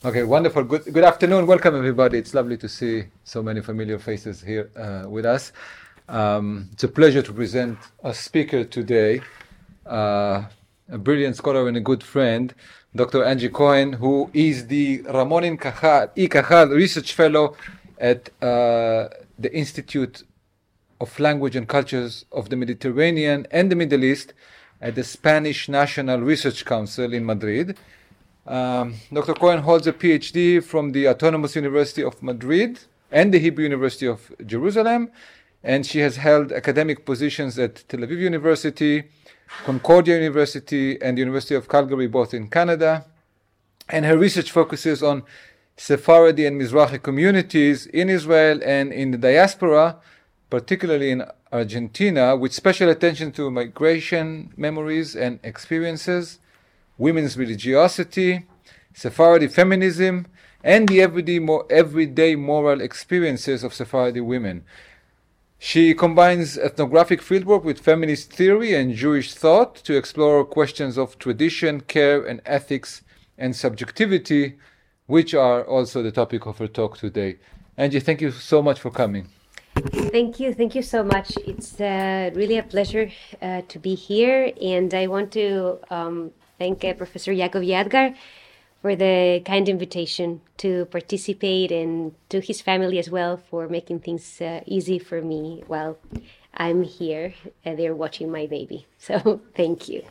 Okay, wonderful. Good afternoon. Welcome, everybody. It's lovely to see so many familiar faces here with us. It's a pleasure to present a speaker today, a brilliant scholar and a good friend, Dr. Angie Cohen, who is the Ramon y Cajal Research Fellow at the Institute of Language and Cultures of the Mediterranean and the Middle East at the Spanish National Research Council in Madrid. Dr. Cohen holds a PhD from the Autonomous University of Madrid and the Hebrew University of Jerusalem, and she has held academic positions at Tel Aviv University, Concordia University, and the University of Calgary, both in Canada. And her research focuses on Sephardi and Mizrahi communities in Israel and in the diaspora, particularly in Argentina, with special attention to migration memories and experiences, women's religiosity, Sephardi feminism, and the everyday moral experiences of Sephardi women. She combines ethnographic fieldwork with feminist theory and Jewish thought to explore questions of tradition, care, and ethics and subjectivity, which are also the topic of her talk today. Angie, thank you so much for coming. Thank you so much. It's really a pleasure to be here, and I want to thank Professor Yaakov Yadgar for the kind invitation to participate, and to his family as well for making things easy for me while I'm here. They're watching my baby, so thank you.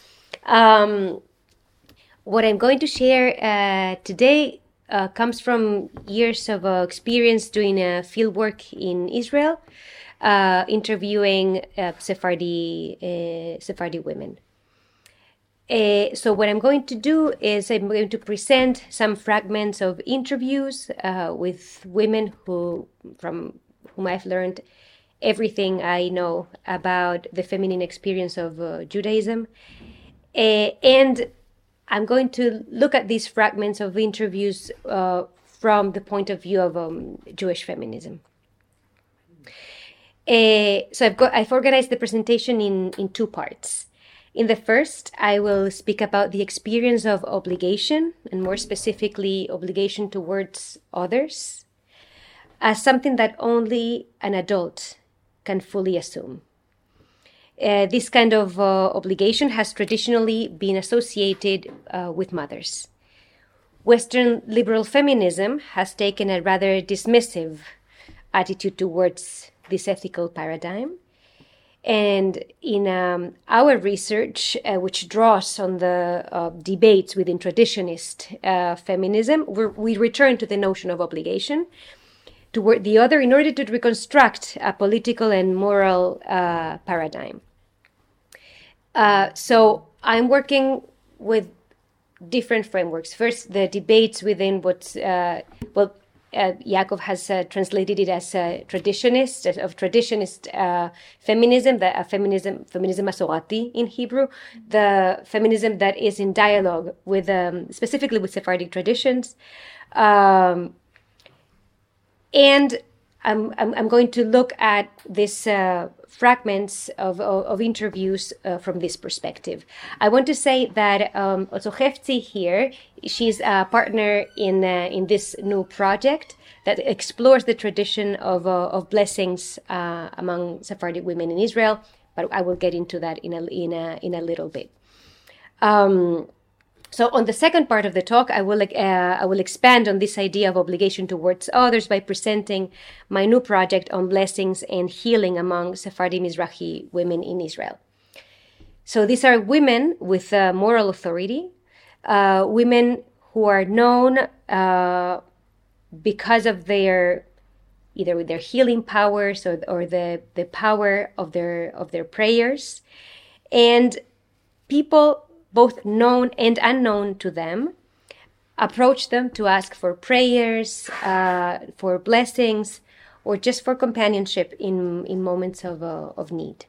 What I'm going to share today comes from years of experience doing fieldwork in Israel, interviewing Sephardi women. So what I'm going to do is I'm going to present some fragments of interviews with women from whom I've learned everything I know about the feminine experience of Judaism. And I'm going to look at these fragments of interviews from the point of view of Jewish feminism. So I've organized the presentation in two parts. In the first, I will speak about the experience of obligation, and more specifically, obligation towards others, as something that only an adult can fully assume. This kind of obligation has traditionally been associated with mothers. Western liberal feminism has taken a rather dismissive attitude towards this ethical paradigm. And in our research, which draws on the debates within traditionist feminism, we return to the notion of obligation toward the other in order to reconstruct a political and moral paradigm. So I'm working with different frameworks. First, the debates within Yaakov has translated it as traditionist feminism, feminism Masorati in Hebrew, the feminism that is in dialogue with, specifically with Sephardic traditions. And I'm going to look at this fragments of interviews from this perspective. I want to say that also Hefzi here, she's a partner in this new project that explores the tradition of blessings among Sephardic women in Israel. But I will get into that in a little bit. So on the second part of the talk, I will expand on this idea of obligation towards others by presenting my new project on blessings and healing among Sephardi Mizrahi women in Israel. So these are women with moral authority, women who are known because of their either their healing powers or the power of their prayers, and people both known and unknown to them, approach them to ask for prayers, for blessings, or just for companionship in moments of need.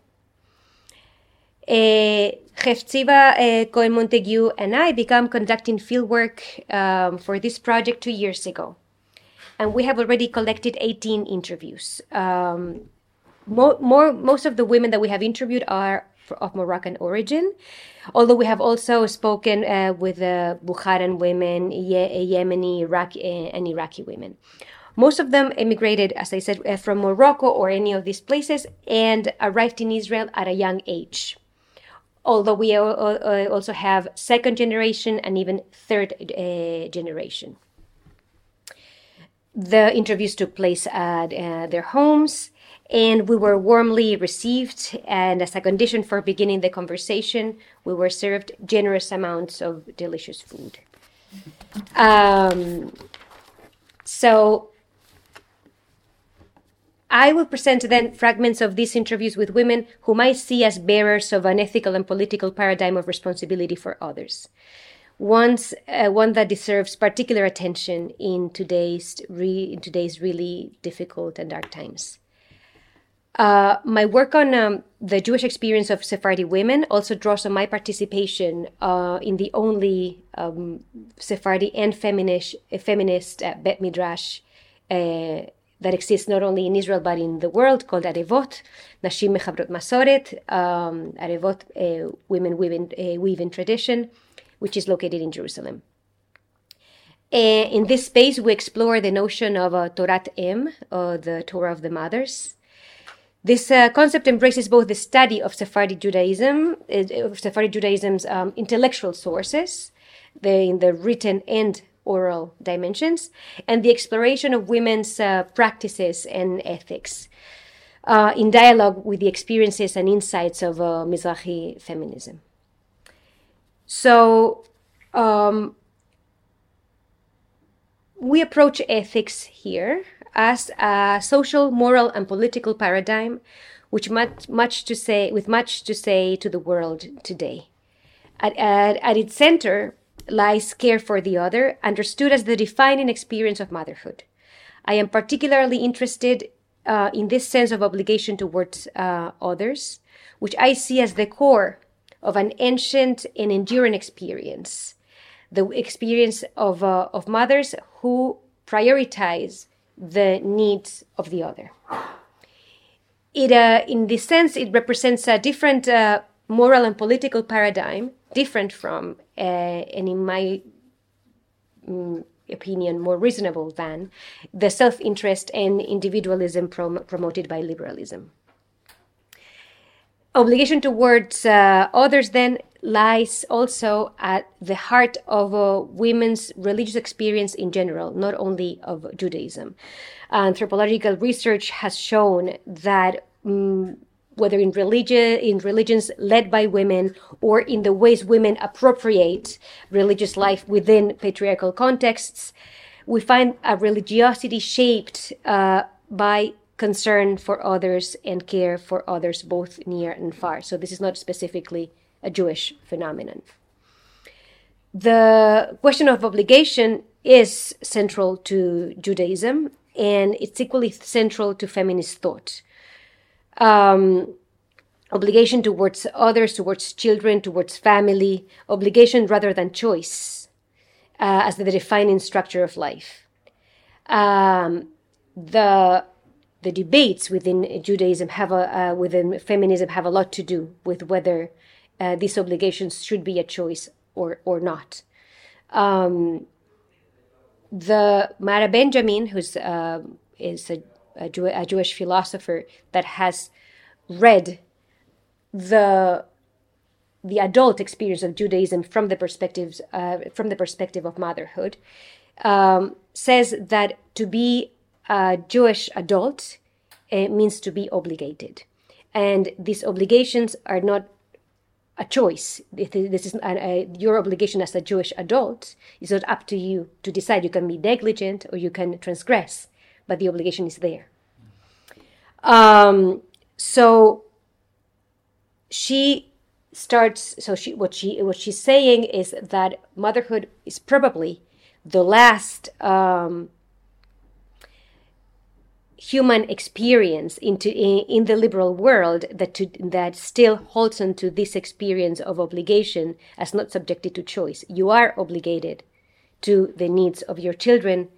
Hefziba Cohen Montague and I began conducting fieldwork for this project 2 years ago. And we have already collected 18 interviews. Most of the women that we have interviewed are of Moroccan origin, although we have also spoken with Bukharan women, Yemeni, and Iraqi women. Most of them immigrated, as I said, from Morocco or any of these places and arrived in Israel at a young age. Although we also have second generation and even third generation. The interviews took place at their homes, and we were warmly received. And as a condition for beginning the conversation, we were served generous amounts of delicious food. So I will present then fragments of these interviews with women whom I see as bearers of an ethical and political paradigm of responsibility for others. One that deserves particular attention in today's really difficult and dark times. My work on the Jewish experience of Sephardi women also draws on my participation in the only Sephardi and feminist Bet Midrash that exists not only in Israel but in the world, called Arevot, Nashim Mechabrot Masoret, Arevot, women weave in tradition, which is located in Jerusalem. In this space, we explore the notion of Torat Em, the Torah of the mothers. This concept embraces both the study of Sephardi Judaism's intellectual sources, in the written and oral dimensions, and the exploration of women's practices and ethics in dialogue with the experiences and insights of Mizrahi feminism. So we approach ethics here as a social, moral, and political paradigm with much to say to the world today. At its center lies care for the other, understood as the defining experience of motherhood. I am particularly interested in this sense of obligation towards others, which I see as the core of an ancient and enduring experience, the experience of mothers who prioritize the needs of the other. In this sense, it represents a different moral and political paradigm, different from, and in my opinion, more reasonable than the self-interest and individualism promoted by liberalism. Obligation towards others then lies also at the heart of women's religious experience in general, not only of Judaism. Anthropological research has shown that whether in religions led by women or in the ways women appropriate religious life within patriarchal contexts, we find a religiosity shaped by concern for others and care for others, both near and far. So this is not specifically a Jewish phenomenon. The question of obligation is central to Judaism, and it's equally central to feminist thought. Obligation towards others, towards children, towards family, obligation rather than choice as the defining structure of life. The debates within Judaism within feminism have a lot to do with whether these obligations should be a choice or not. The Mara Benjamin, who's is a Jewish philosopher that has read the adult experience of Judaism from the perspective of motherhood, says that to be a Jewish adult means to be obligated, and these obligations are not a choice. This is your obligation as a Jewish adult. It's not up to you to decide. You can be negligent or you can transgress, but the obligation is there. So she starts. So what she's saying is that motherhood is probably the last human experience in the liberal world that still holds on to this experience of obligation as not subjected to choice. You are obligated to the needs of your children,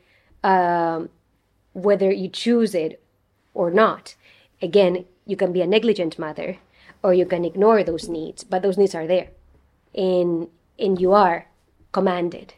whether you choose it or not. Again, you can be a negligent mother, or you can ignore those needs, but those needs are there, and you are commanded.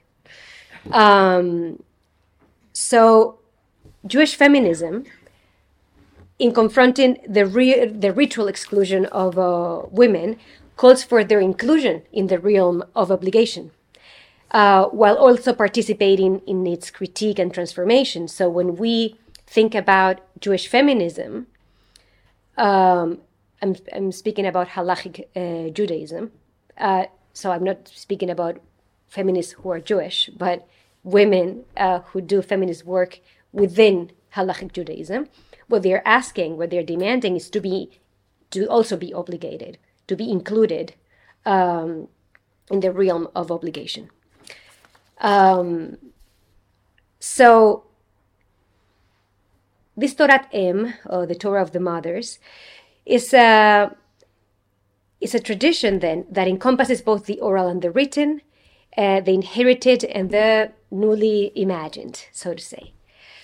So Jewish feminism, in confronting the ritual exclusion of women, calls for their inclusion in the realm of obligation, while also participating in its critique and transformation. So when we think about Jewish feminism, I'm speaking about halachic Judaism. So I'm not speaking about feminists who are Jewish, but women who do feminist work within halachic Judaism. What they're asking, what they're demanding, is to also be obligated, to be included in the realm of obligation. So this Torat Em, or the Torah of the Mothers, is a tradition then that encompasses both the oral and the written, the inherited and the newly imagined, so to say.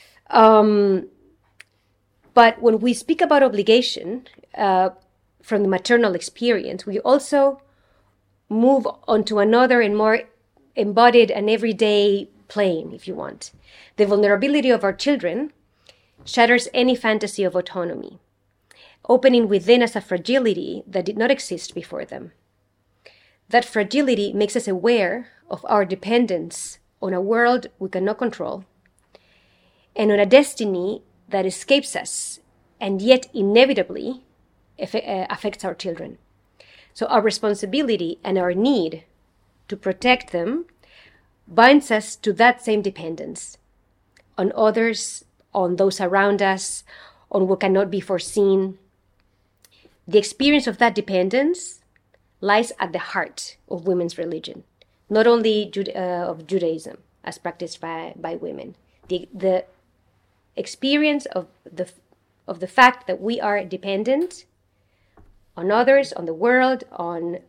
But when we speak about obligation from the maternal experience, we also move on to another and more embodied and everyday plane, if you want. The vulnerability of our children shatters any fantasy of autonomy, opening within us a fragility that did not exist before them. That fragility makes us aware of our dependence on a world we cannot control, and on a destiny that escapes us and yet inevitably affects our children. So our responsibility and our need to protect them binds us to that same dependence on others, on those around us, on what cannot be foreseen. The experience of that dependence lies at the heart of women's religion, not only of Judaism as practiced by women. The experience of the fact that we are dependent on others, on the world, on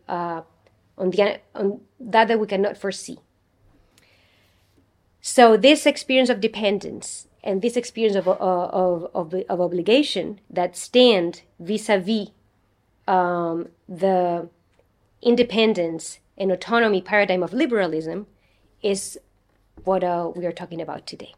that we cannot foresee. So this experience of dependence and this experience of obligation that stand vis-a-vis the independence and autonomy paradigm of liberalism is what we are talking about today.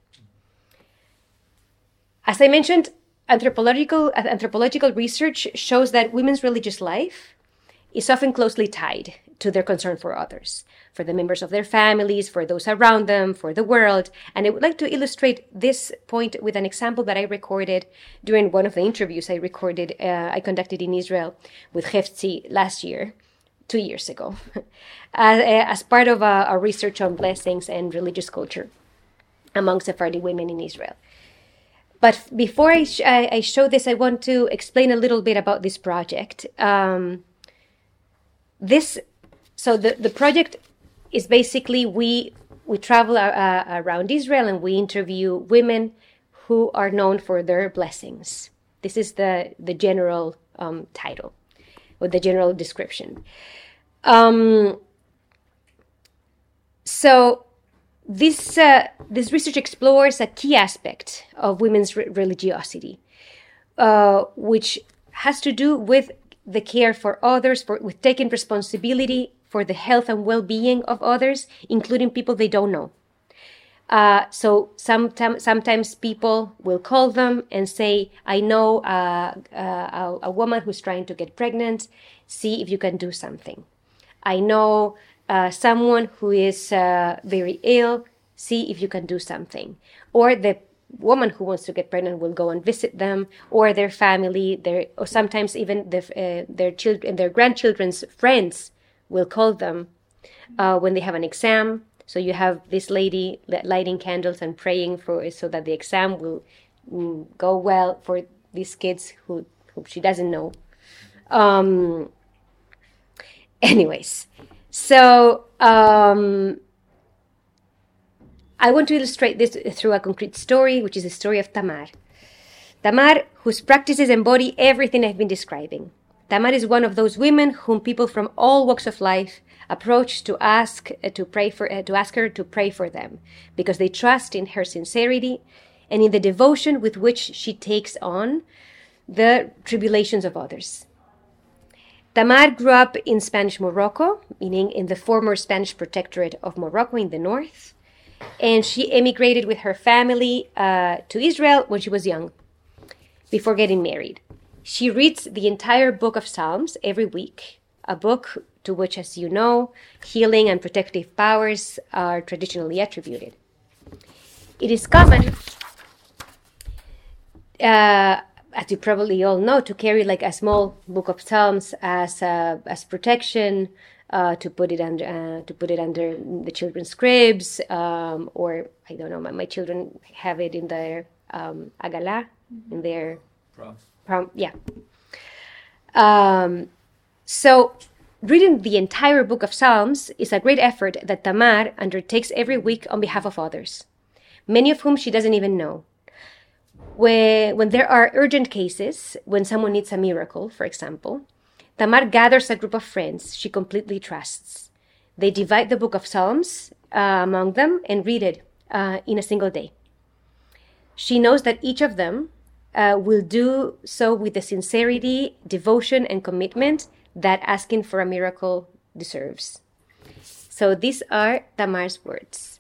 As I mentioned, anthropological research shows that women's religious life is often closely tied to their concern for others, for the members of their families, for those around them, for the world. And I would like to illustrate this point with an example that I recorded during one of the interviews I conducted in Israel with Hefzi last year, 2 years ago, as part of a research on blessings and religious culture among Sephardi women in Israel. But before I show this, I want to explain a little bit about this project. So the project is basically we travel around Israel and we interview women who are known for their blessings. This is the general title or the general description. So this research explores a key aspect of women's religiosity, which has to do with the care for others, with taking responsibility for the health and well-being of others, including people they don't know. So sometimes people will call them and say, I know a woman who's trying to get pregnant, see if you can do something. I know someone who is very ill, see if you can do something. Or the woman who wants to get pregnant will go and visit them, or their family, or sometimes even their children, their grandchildren's friends will call them when they have an exam. So you have this lady lighting candles and praying so that the exam will go well for these kids who she doesn't know. Anyways, so I want to illustrate this through a concrete story, which is the story of Tamar. Tamar, whose practices embody everything I've been describing. Tamar is one of those women whom people from all walks of life approach to ask her to pray for them, because they trust in her sincerity and in the devotion with which she takes on the tribulations of others. Tamar grew up in Spanish Morocco, meaning in the former Spanish protectorate of Morocco in the north. And she emigrated with her family to Israel when she was young, before getting married. She reads the entire book of Psalms every week, a book to which, as you know, healing and protective powers are traditionally attributed. It is common, as you probably all know, to carry like a small book of Psalms as protection, to put it under the children's cribs, or I don't know. My children have it in their agala, in their prom. Yeah. So reading the entire book of Psalms is a great effort that Tamar undertakes every week on behalf of others, many of whom she doesn't even know. When there are urgent cases, when someone needs a miracle, for example, Tamar gathers a group of friends she completely trusts. They divide the book of Psalms among them and read it in a single day. She knows that each of them will do so with the sincerity, devotion, and commitment that asking for a miracle deserves. So these are Tamar's words.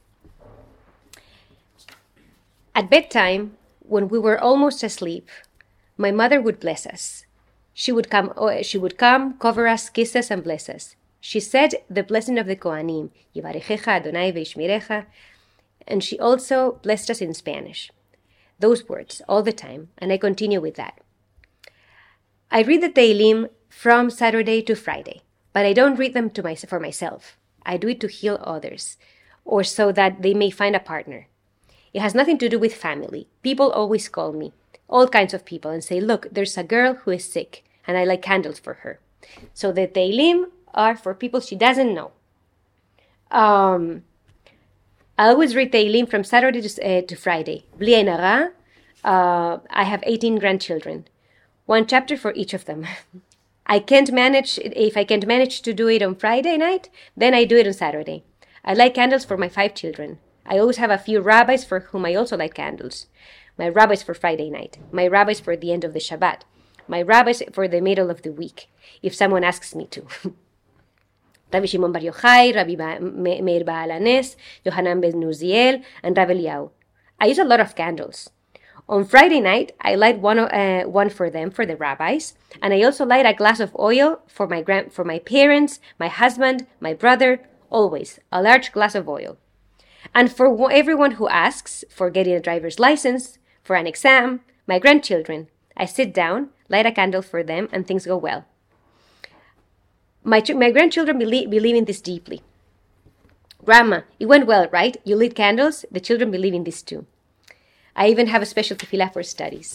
At bedtime, when we were almost asleep, my mother would bless us. She would come, cover us, kiss us, and bless us. She said the blessing of the Kohanim, Yivarechecha Adonai ve'ishmirecha, and she also blessed us in Spanish. Those words all the time, and I continue with that. I read the Tehillim from Saturday to Friday, but I don't read them for myself. I do it to heal others, or so that they may find a partner. It has nothing to do with family. People always call me, all kinds of people, and say, look, there's a girl who is sick, and I light candles for her. So the Tehillim are for people she doesn't know. I always read Tehillim from Saturday to Friday. Bli Ein Hara, I have 18 grandchildren, one chapter for each of them. If I can't manage to do it on Friday night, then I do it on Saturday. I light candles for my 5 children. I always have a few rabbis for whom I also light candles. My rabbis for Friday night, my rabbis for the end of the Shabbat, my rabbis for the middle of the week, if someone asks me to. Rabbi Shimon Bar Yochai, Rabbi Meir Baal HaNes, Yohanan ben Uziel, and Rav Eliyahu. I use a lot of candles. On Friday night, I light one for them, for the rabbis, and I also light a glass of oil for my parents, my husband, my brother, always a large glass of oil. And for everyone who asks for getting a driver's license, for an exam, my grandchildren, I sit down, light a candle for them, and things go well. My grandchildren believe in this deeply. Grandma, it went well, right? You lit candles? The children believe in this too. I even have a special tefillah for studies.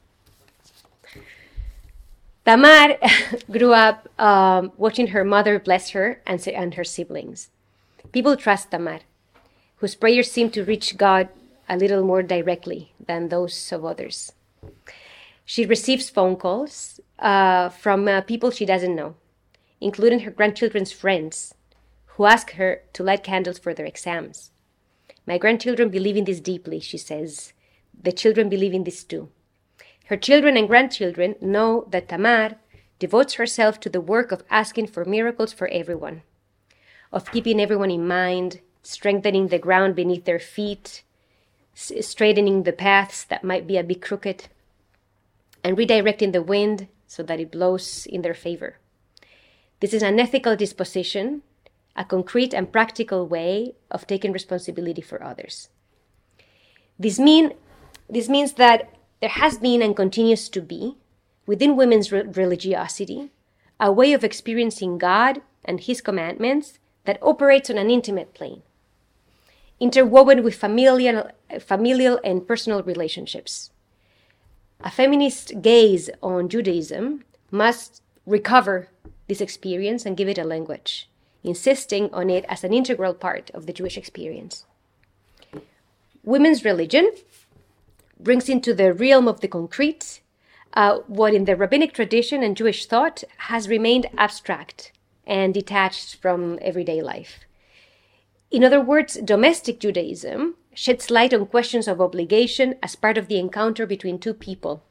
Tamar grew up watching her mother bless her and her siblings. People trust Tamar, whose prayers seem to reach God a little more directly than those of others. She receives phone calls from people she doesn't know, including her grandchildren's friends, who ask her to light candles for their exams. My grandchildren believe in this deeply, she says. The children believe in this too. Her children and grandchildren know that Tamar devotes herself to the work of asking for miracles for everyone, of keeping everyone in mind, strengthening the ground beneath their feet, straightening the paths that might be a bit crooked, and redirecting the wind so that it blows in their favor. This is an ethical disposition, a concrete and practical way of taking responsibility for others. This means that there has been and continues to be, within women's religiosity, a way of experiencing God and His commandments that operates on an intimate plane, interwoven with familial and personal relationships. A feminist gaze on Judaism must recover this experience and give it a language, insisting on it as an integral part of the Jewish experience. Women's religion brings into the realm of the concrete what in the rabbinic tradition and Jewish thought has remained abstract and detached from everyday life. In other words, domestic Judaism sheds light on questions of obligation as part of the encounter between two people,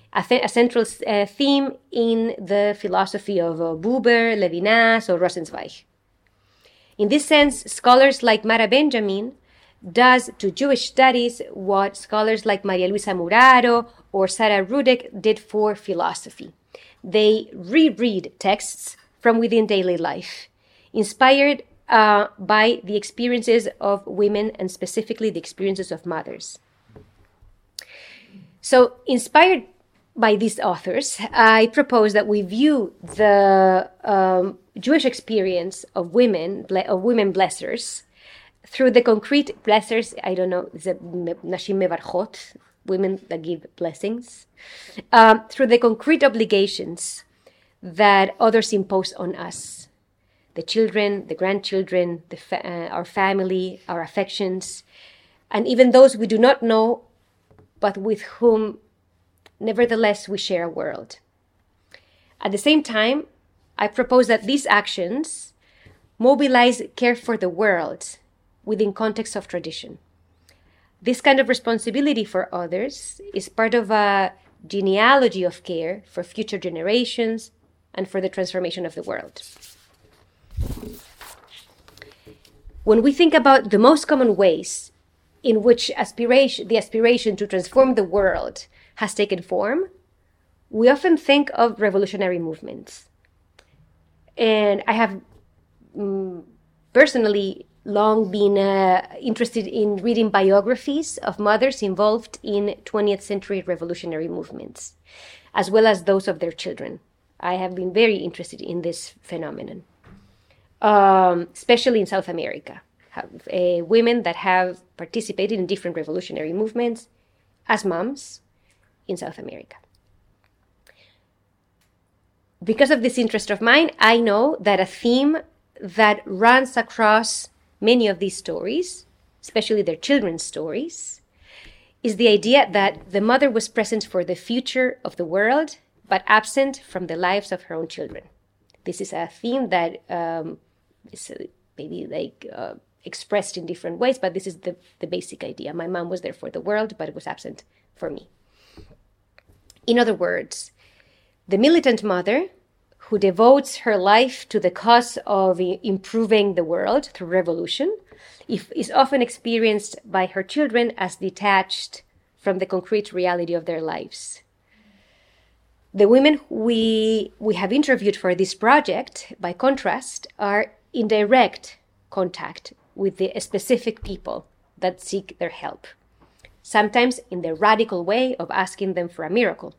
a central theme in the philosophy of Buber, Levinas, or Rosenzweig. In this sense, scholars like Mara Benjamin does to Jewish studies what scholars like Maria Luisa Muraro or Sarah Rudek did for philosophy. They reread texts from within daily life, inspired by the experiences of women and specifically the experiences of mothers. So, inspired by these authors, I propose that we view the Jewish experience of women blessers through the concrete blessers. I don't know, is it Nashim Mevarchot, women that give blessings, through the concrete obligations that others impose on us. The children, the grandchildren, our family, our affections, and even those we do not know, but with whom, nevertheless, we share a world. At the same time, I propose that these actions mobilize care for the world within context of tradition. This kind of responsibility for others is part of a genealogy of care for future generations and for the transformation of the world. When we think about the most common ways in which the aspiration to transform the world has taken form, we often think of revolutionary movements. And I have personally long been interested in reading biographies of mothers involved in 20th century revolutionary movements, as well as those of their children. I have been very interested in this phenomenon, especially in South America. Women that have participated in different revolutionary movements as moms in South America. Because of this interest of mine, I know that a theme that runs across many of these stories, especially their children's stories, is the idea that the mother was present for the future of the world, but absent from the lives of her own children. This is a theme that is maybe expressed in different ways, but this is the basic idea. My mom was there for the world, but it was absent for me. In other words, the militant mother who devotes her life to the cause of improving the world through revolution is often experienced by her children as detached from the concrete reality of their lives. The women we have interviewed for this project, by contrast, are in direct contact with the specific people that seek their help, sometimes in the radical way of asking them for a miracle.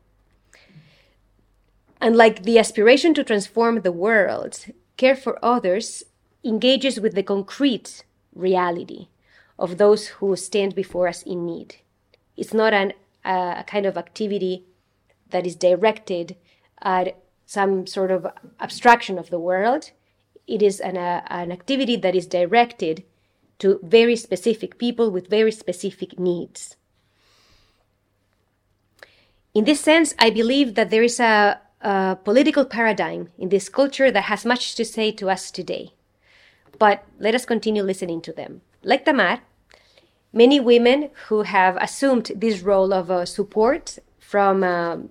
Unlike the aspiration to transform the world, care for others engages with the concrete reality of those who stand before us in need. It's not a kind of activity that is directed at some sort of abstraction of the world. It is an activity that is directed to very specific people with very specific needs. In this sense, I believe that there is a political paradigm in this culture that has much to say to us today. But let us continue listening to them. Like Tamar, many women who have assumed this role of support from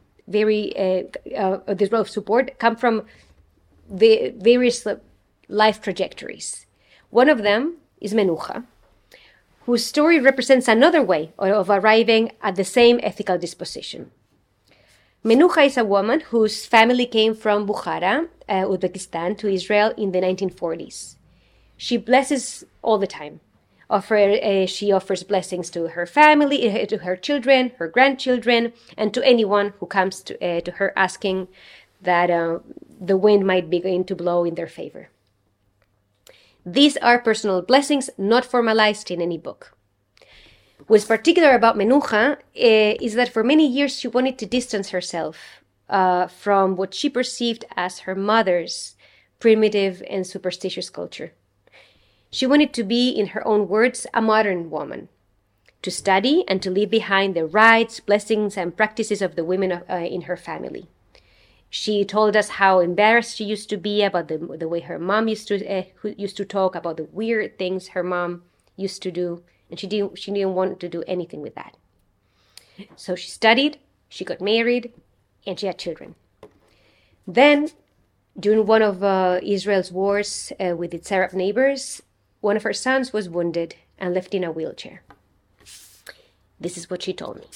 this role of support come from the various life trajectories. One of them is Menucha, whose story represents another way of arriving at the same ethical disposition. Menucha is a woman whose family came from Bukhara, Uzbekistan, to Israel in the 1940s. She blesses all the time. She offers blessings to her family, to her children, her grandchildren, and to anyone who comes to her asking that the wind might begin to blow in their favor. These are personal blessings not formalized in any book. What's particular about Menucha is that for many years she wanted to distance herself from what she perceived as her mother's primitive and superstitious culture. She wanted to be, in her own words, a modern woman, to study and to leave behind the rites, blessings, and practices of the women in her family. She told us how embarrassed she used to be about the way her mom used to talk, about the weird things her mom used to do, and she didn't want to do anything with that. So she studied, she got married, and she had children. Then, during one of Israel's wars with its Arab neighbors, one of her sons was wounded and left in a wheelchair. This is what she told me.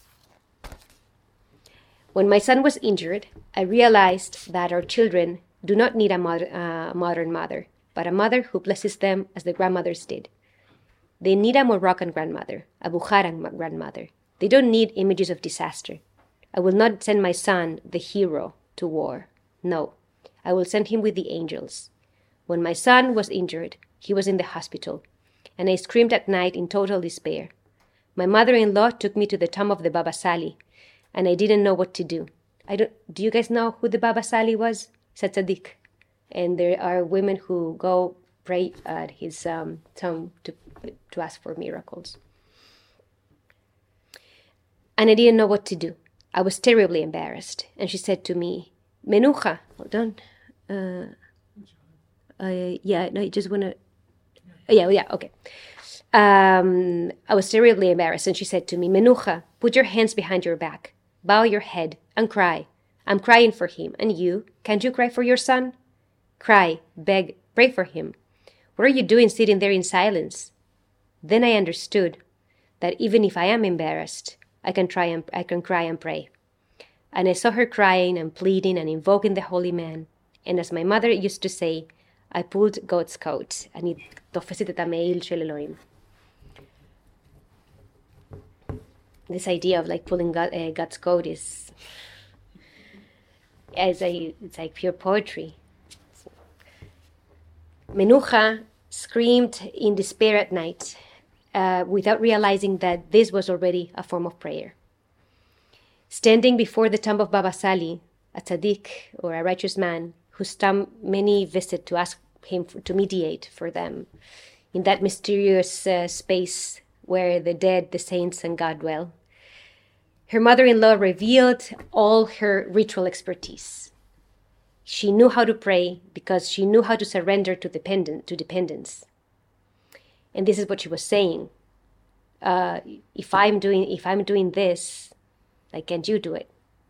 When my son was injured, I realized that our children do not need a modern mother, but a mother who blesses them as the grandmothers did. They need a Moroccan grandmother, a Bukharan grandmother. They don't need images of disaster. I will not send my son, the hero, to war. No, I will send him with the angels. When my son was injured, he was in the hospital, and I screamed at night in total despair. My mother-in-law took me to the tomb of the Baba Sali, and I didn't know what to do. Do you guys know who the Baba Sali was? Said Tzaddik. And there are women who go pray at his tomb to ask for miracles. And I didn't know what to do. I was terribly embarrassed. And she said to me, Menucha, hold on. I just want to... okay. I was terribly embarrassed. And she said to me, Menucha, put your hands behind your back, bow your head, and cry. I'm crying for him. And you, can't you cry for your son? Cry, beg, pray for him. What are you doing sitting there in silence? Then I understood that even if I am embarrassed, I can cry and pray. And I saw her crying and pleading and invoking the holy man. And as my mother used to say, I pulled God's coat. אני תופסת את המעיל של אלוהים. This idea of like pulling God's coat is it's like pure poetry. Menucha screamed in despair at night without realizing that this was already a form of prayer. Standing before the tomb of Baba Sali, a tzaddik or a righteous man whose tomb many visit to ask him to mediate for them in that mysterious space where the dead, the saints, and God dwell, her mother-in-law revealed all her ritual expertise. She knew how to pray because she knew how to surrender to dependence. And this is what she was saying. If I'm doing this, like, can't you do it?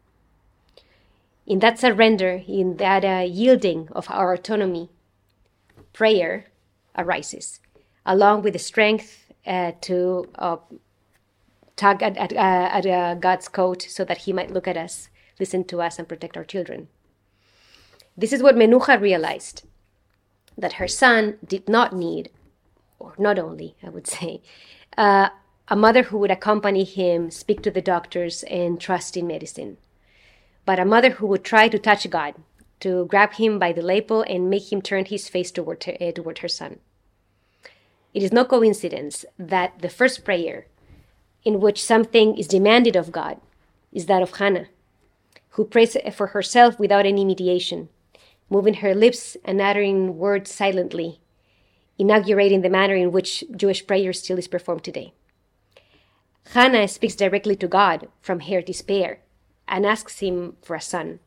In that surrender, in that yielding of our autonomy, prayer arises, along with the strength to tug at God's coat so that he might look at us, listen to us, and protect our children. This is what Menucha realized, that her son did not need, or not only, I would say, a mother who would accompany him, speak to the doctors, and trust in medicine, but a mother who would try to touch God, to grab him by the lapel and make him turn his face toward her son. It is no coincidence that the first prayer in which something is demanded of God is that of Hannah, who prays for herself without any mediation, moving her lips and uttering words silently, inaugurating the manner in which Jewish prayer still is performed today. Hannah speaks directly to God from her despair and asks him for a son.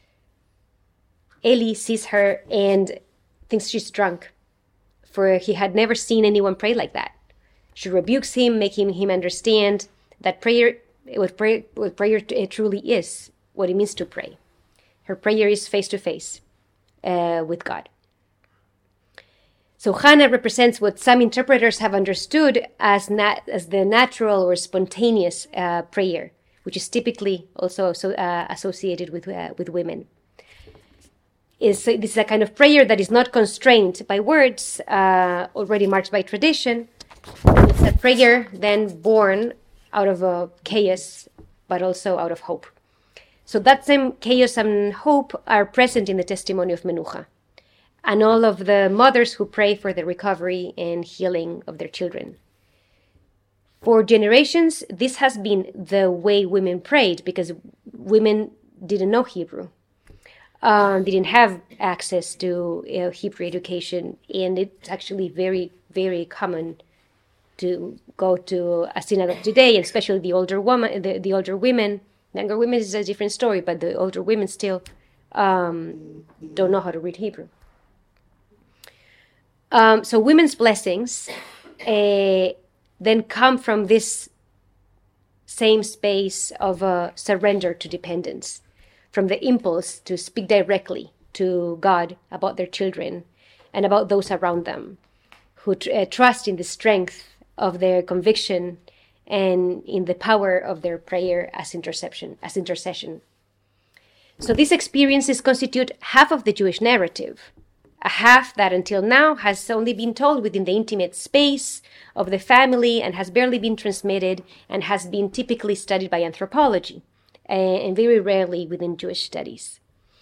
Eli sees her and thinks she's drunk, for he had never seen anyone pray like that. She rebukes him, making him understand that what prayer truly is, what it means to pray. Her prayer is face-to-face with God. So Hannah represents what some interpreters have understood as the natural or spontaneous prayer, which is typically also associated with women. This is a kind of prayer that is not constrained by words, already marked by tradition. And it's a prayer then born out of chaos, but also out of hope. So that same chaos and hope are present in the testimony of Menucha and all of the mothers who pray for the recovery and healing of their children. For generations, this has been the way women prayed because women didn't know Hebrew. They didn't have access to Hebrew education, and it's actually very, very common to go to a synagogue today, and especially the older women. Younger women is a different story, but the older women still don't know how to read Hebrew. So women's blessings then come from this same space of surrender to dependence. from the impulse to speak directly to God about their children and about those around them, who trust in the strength of their conviction and in the power of their prayer as intercession. So these experiences constitute half of the Jewish narrative, a half that until now has only been told within the intimate space of the family and has barely been transmitted and has been typically studied by anthropology and very rarely within Jewish studies.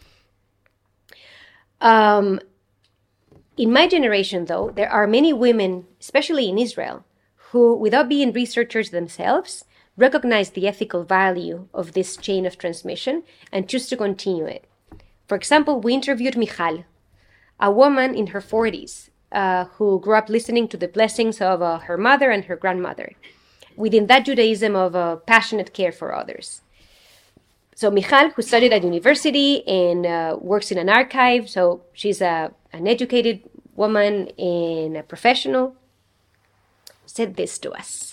In my generation, though, there are many women, especially in Israel, who, without being researchers themselves, recognize the ethical value of this chain of transmission and choose to continue it. For example, we interviewed Michal, a woman in her 40s who grew up listening to the blessings of her mother and her grandmother within that Judaism of passionate care for others. So Michal, who studied at university and works in an archive, so she's an educated woman and a professional, said this to us.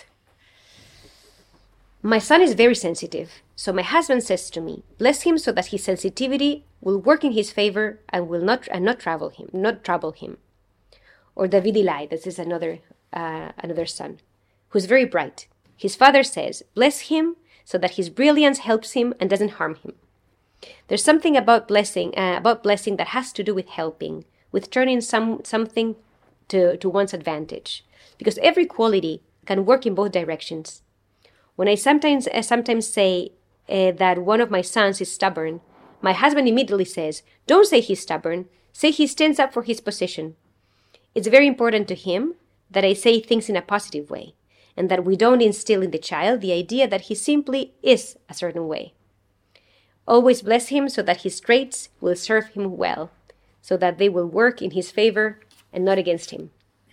My son is very sensitive, so my husband says to me, bless him so that his sensitivity will work in his favor and will not trouble him. Or David Eli, this is another son, who's very bright. His father says, bless him so that his brilliance helps him and doesn't harm him. There's something about blessing that has to do with helping, with turning something to one's advantage, because every quality can work in both directions. When I sometimes say that one of my sons is stubborn, my husband immediately says, don't say he's stubborn, say he stands up for his position. It's very important to him that I say things in a positive way, and that we don't instill in the child the idea that he simply is a certain way. Always bless him so that his traits will serve him well, so that they will work in his favor and not against him.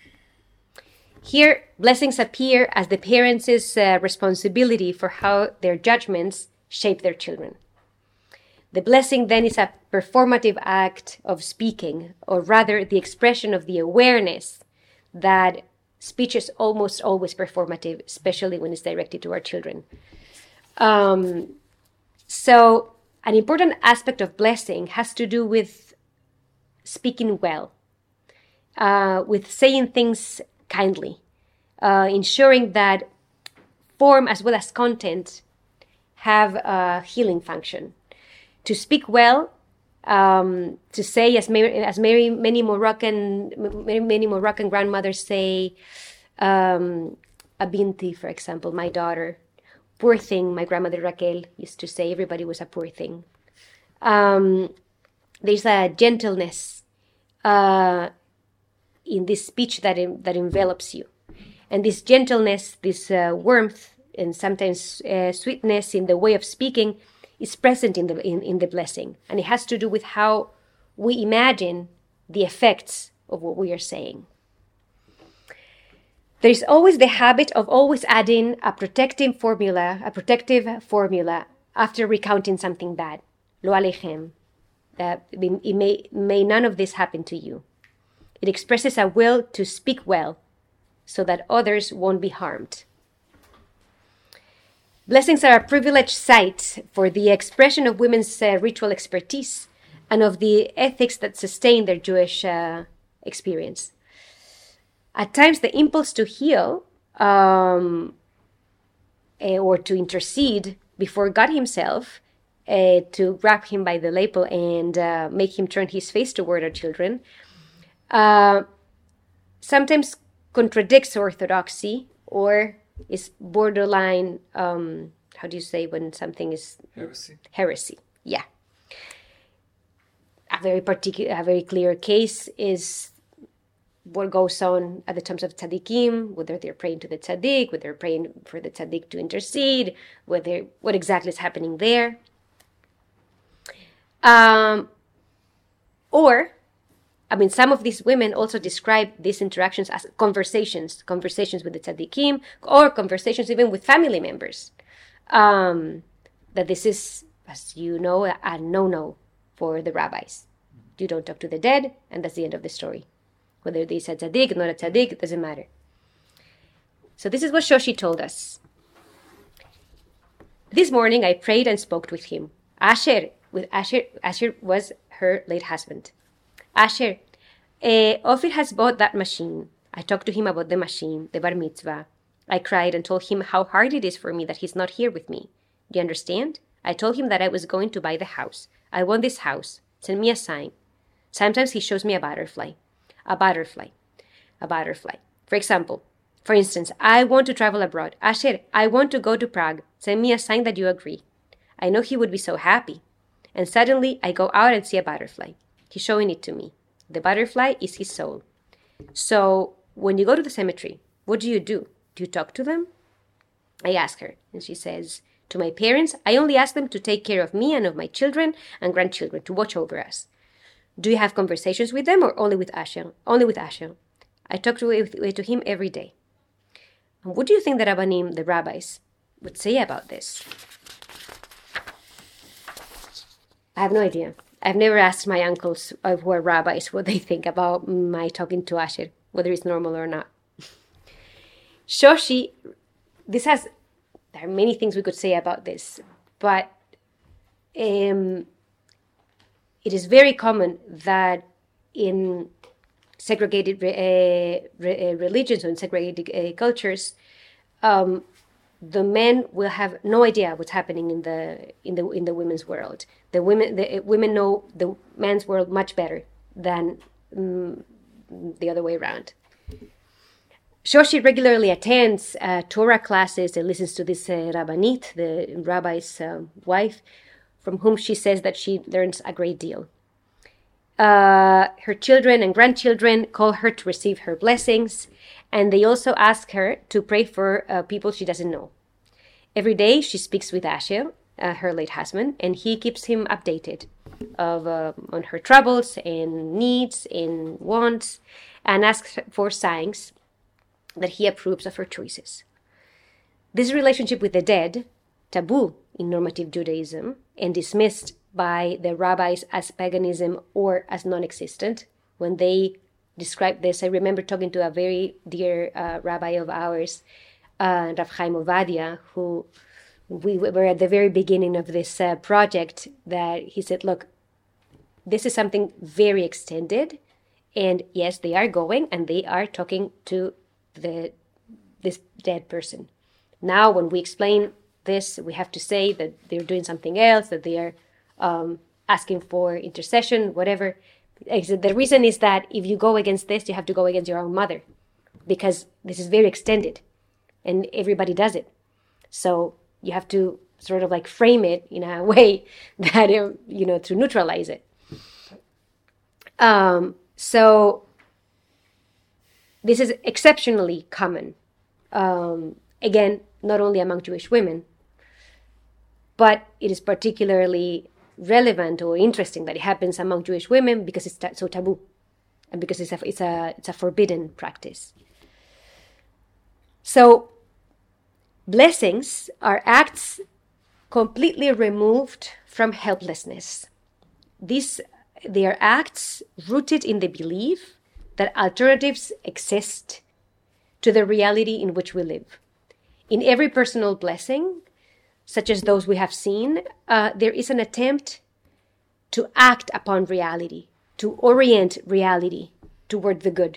Here, blessings appear as the parents' responsibility for how their judgments shape their children. The blessing then is a performative act of speaking, or rather the expression of the awareness that speech is almost always performative, especially when it's directed to our children. So an important aspect of blessing has to do with speaking well, with saying things kindly, ensuring that form as well as content have a healing function. To speak well, to say, as many Moroccan grandmothers say, Abinti, for example, my daughter, poor thing, my grandmother Raquel used to say, everybody was a poor thing. There's a gentleness in this speech that envelops you. And this gentleness, this warmth, and sometimes sweetness in the way of speaking is present in the blessing. And it has to do with how we imagine the effects of what we are saying. There is always the habit of always adding a protective formula after recounting something bad. Lo alechem. May none of this happen to you. It expresses a will to speak well so that others won't be harmed. Blessings are a privileged site for the expression of women's ritual expertise and of the ethics that sustain their Jewish experience. At times, the impulse to heal or to intercede before God himself, to grab him by the lapel and make him turn his face toward our children, sometimes contradicts orthodoxy or is borderline, how do you say when something is... Heresy, yeah. A very clear case is what goes on at the times of tzaddikim, whether they're praying to the tzaddik, whether they're praying for the tzaddik to intercede, what exactly is happening there. Some of these women also describe these interactions as conversations with the tzaddikim, or conversations even with family members. That this is, as you know, a no-no for the rabbis. You don't talk to the dead, and that's the end of the story. Whether they said tzaddik, not a tzaddik, it doesn't matter. So this is what Shoshi told us. This morning I prayed and spoke with him. Asher, with Asher. Asher was her late husband. Asher, Ofir has bought that machine. I talked to him about the machine, the bar mitzvah. I cried and told him how hard it is for me that he's not here with me. Do you understand? I told him that I was going to buy the house. I want this house. Send me a sign. Sometimes he shows me a butterfly. A butterfly. A butterfly. For instance, I want to travel abroad. Asher, I want to go to Prague. Send me a sign that you agree. I know he would be so happy. And suddenly I go out and see a butterfly. He's showing it to me. The butterfly is his soul. So when you go to the cemetery, what do? Do you talk to them? I ask her, and she says, to my parents, I only ask them to take care of me and of my children and grandchildren, to watch over us. Do you have conversations with them or only with Asher? Only with Asher. I talk to him every day. And what do you think the Rabbanim, the rabbis, would say about this? I have no idea. I've never asked my uncles who are rabbis what they think about my talking to Asher, whether it's normal or not. Shoshi, there are many things we could say about this, but it is very common that in segregated religions or in segregated cultures, the men will have no idea what's happening in the women's world. The women know the man's world much better than the other way around. Shoshi regularly attends Torah classes and listens to this Rabbanit, the rabbi's wife, from whom she says that she learns a great deal. Her children and grandchildren call her to receive her blessings, and they also ask her to pray for people she doesn't know. Every day she speaks with Asher, her late husband, and he keeps him updated on her troubles and needs and wants, and asks for signs that he approves of her choices. This relationship with the dead, taboo in normative Judaism and dismissed by the rabbis as paganism or as non-existent. When they describe this, I remember talking to a very dear rabbi of ours, Rav Chaim Ovadia, who we were at the very beginning of this project, that he said, look, this is something very extended, and yes, they are going and they are talking to this dead person. Now, when we explain this, we have to say that they're doing something else, that they are asking for intercession, whatever. The reason is that if you go against this, you have to go against your own mother, because this is very extended and everybody does it. So you have to sort of like frame it in a way that, to neutralize it. So this is exceptionally common. Again, not only among Jewish women, but it is particularly relevant or interesting that it happens among Jewish women because it's so taboo, and because it's a forbidden practice. So blessings are acts completely removed from helplessness. They are acts rooted in the belief that alternatives exist to the reality in which we live. In every personal blessing, such as those we have seen, there is an attempt to act upon reality, to orient reality toward the good.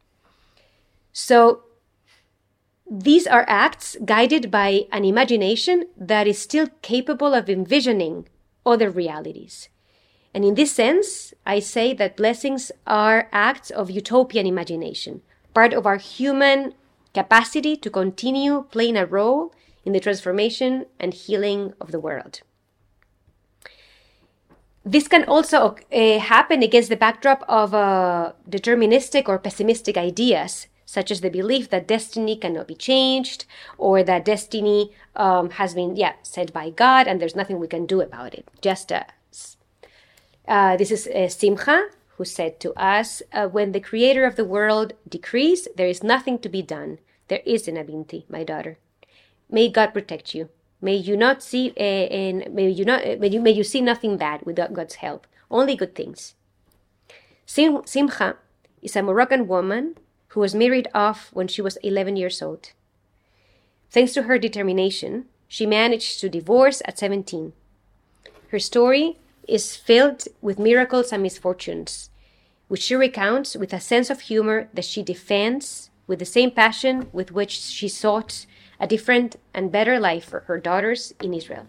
So these are acts guided by an imagination that is still capable of envisioning other realities. And in this sense, I say that blessings are acts of utopian imagination, part of our human capacity to continue playing a role in the transformation and healing of the world. This can also happen against the backdrop of deterministic or pessimistic ideas, such as the belief that destiny cannot be changed, or that destiny has been, set by God and there's nothing we can do about it. This is Simcha, who said to us, when the creator of the world decrees, there is nothing to be done. There is an Abinti, my daughter. May God protect you. May you not see, may you see nothing bad without God's help. Only good things. Simcha is a Moroccan woman who was married off when she was 11 years old. Thanks to her determination, she managed to divorce at 17. Her story is filled with miracles and misfortunes, which she recounts with a sense of humor that she defends with the same passion with which she sought a different and better life for her daughters in Israel.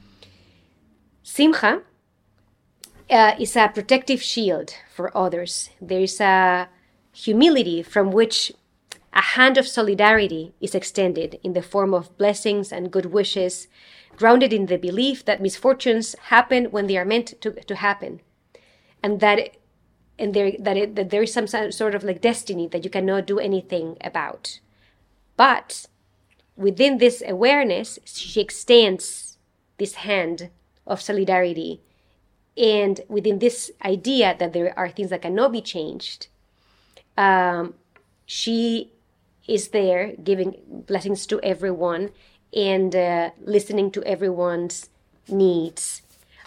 Simcha is a protective shield for others. There is a humility from which a hand of solidarity is extended in the form of blessings and good wishes, grounded in the belief that misfortunes happen when they are meant to happen, and that there is some sort of like destiny that you cannot do anything about. But within this awareness, she extends this hand of solidarity. And within this idea that there are things that cannot be changed, she is there giving blessings to everyone and listening to everyone's needs.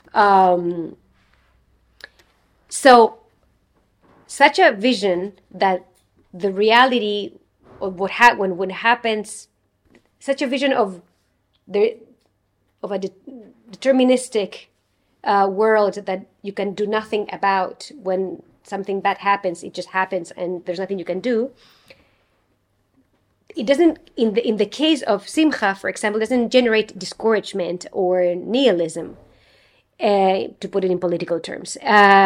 So such a vision that the reality of what happens, such a vision of a deterministic world that you can do nothing about. When something bad happens, it just happens and there's nothing you can do. It doesn't, in the case of Simcha, for example, doesn't generate discouragement or nihilism, to put it in political terms.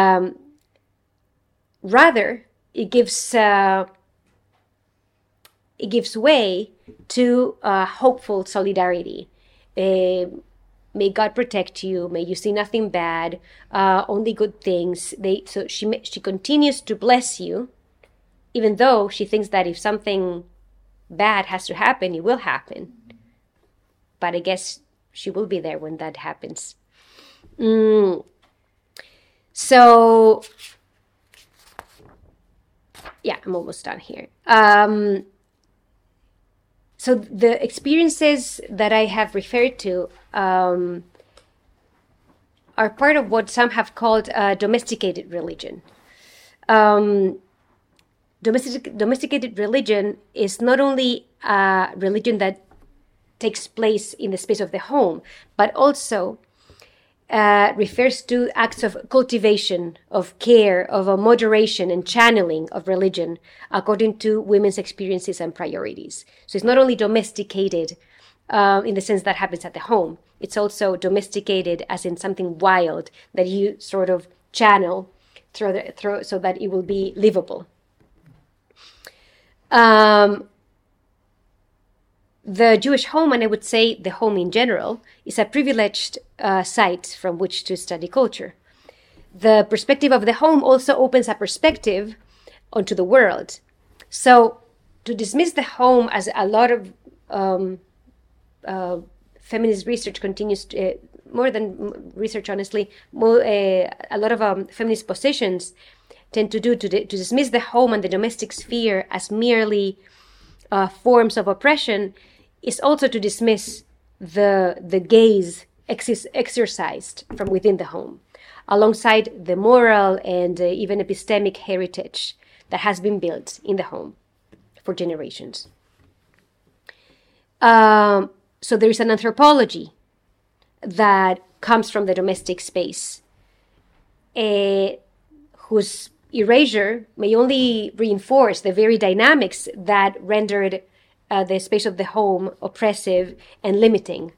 Rather, it gives way to hopeful solidarity. May God protect you. May you see nothing bad, only good things. So she continues to bless you, even though she thinks that if something bad has to happen, it will happen. But I guess she will be there when that happens. So, yeah, I'm almost done here. So the experiences that I have referred to are part of what some have called domesticated religion. Domesticated religion is not only a religion that takes place in the space of the home, but also refers to acts of cultivation, of care, of a moderation and channeling of religion according to women's experiences and priorities. So it's not only domesticated in the sense that happens at the home, it's also domesticated as in something wild that you sort of channel through so that it will be livable. The Jewish home, and I would say the home in general, is a privileged site from which to study culture. The perspective of the home also opens a perspective onto the world. So to dismiss the home, as a lot of feminist research continues to, more than research, honestly, a lot of feminist positions tend to do, to dismiss the home and the domestic sphere as merely forms of oppression, is also to dismiss the gaze exercised from within the home, alongside the moral and even epistemic heritage that has been built in the home for generations. So there is an anthropology that comes from the domestic space, whose erasure may only reinforce the very dynamics that rendered the space of the home oppressive and limiting.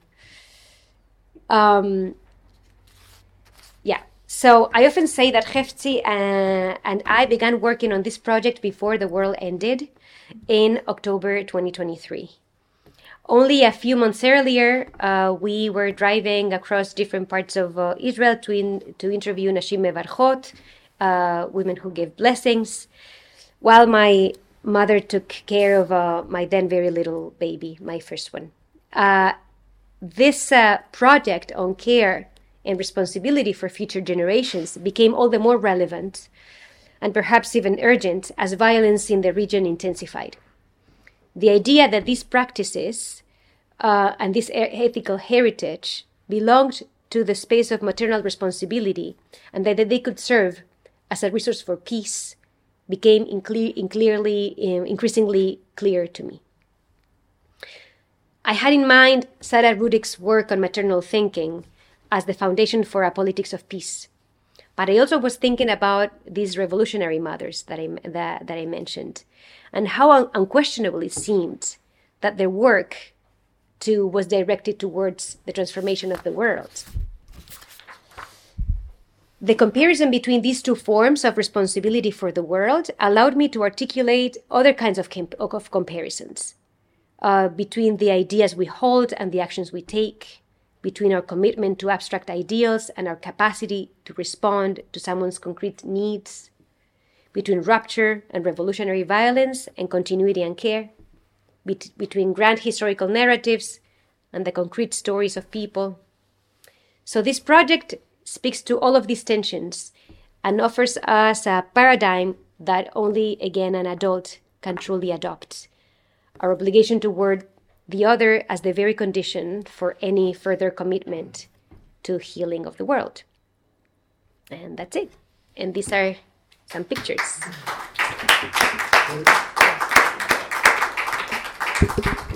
So I often say that Hefzi and I began working on this project before the world ended in October 2023. Only a few months earlier, we were driving across different parts of Israel to interview Nashim Mevarchot, women who give blessings, while my mother took care of my then very little baby, my first one. This project on care and responsibility for future generations became all the more relevant and perhaps even urgent as violence in the region intensified. The idea that these practices and this ethical heritage belonged to the space of maternal responsibility and that they could serve as a resource for peace became increasingly clear to me. I had in mind Sarah Rudick's work on maternal thinking as the foundation for a politics of peace, But I also was thinking about these revolutionary mothers that I mentioned, and how unquestionable it seemed that their work was directed towards the transformation of the world. The comparison between these two forms of responsibility for the world allowed me to articulate other kinds of comparisons between the ideas we hold and the actions we take, between our commitment to abstract ideals and our capacity to respond to someone's concrete needs, between rupture and revolutionary violence and continuity and care, between grand historical narratives and the concrete stories of people. So this project speaks to all of these tensions and offers us a paradigm that only, again, an adult can truly adopt. Our obligation toward the other as the very condition for any further commitment to healing of the world. And that's it. And these are some pictures.